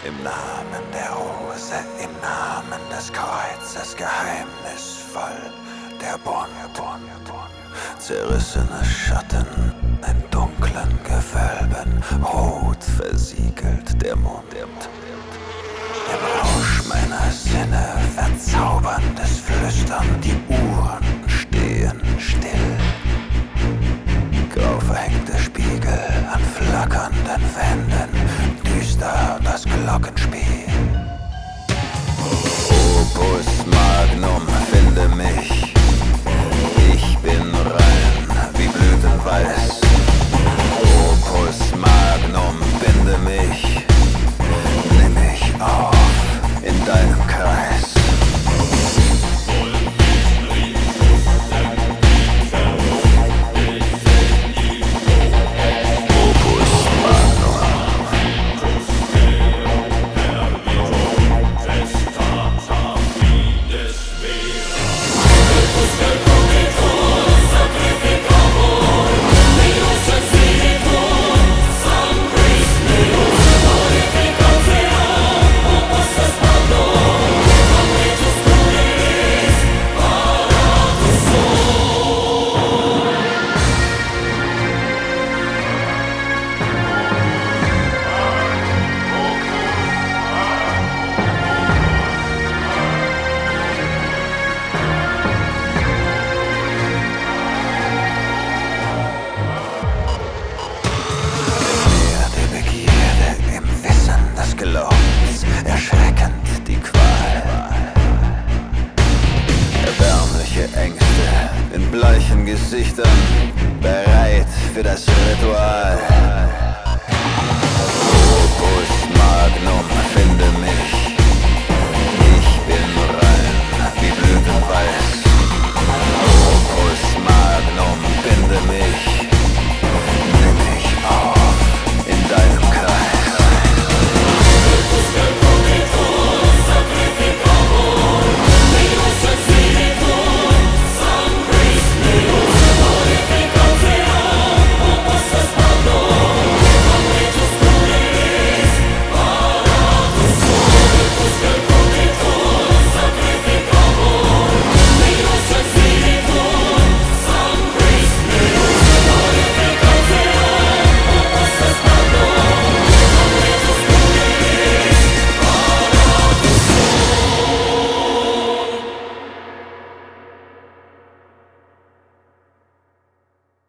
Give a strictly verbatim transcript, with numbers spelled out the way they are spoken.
Im Namen der Rose, im Namen des Kreuzes, geheimnisvoll der Bund. Zerrissene Schatten in dunklen Gewölben, rot versiegelt der Mond. Im Rausch meiner Sinne verzauberndes Flüstern, die Uhren stehen still. Grau verhängte Spiegel an flackernden Wänden, düster das Glockenspiel. Opus Magnum, finde mich, ich bin rein wie Blütenweiß. Opus Magnum, binde mich, nimm mich auf in deinem Kreis. Erschreckend die Qual, erbärmliche Ängste in bleichen Gesichtern, bereit für das Ritual. Opus Magnum.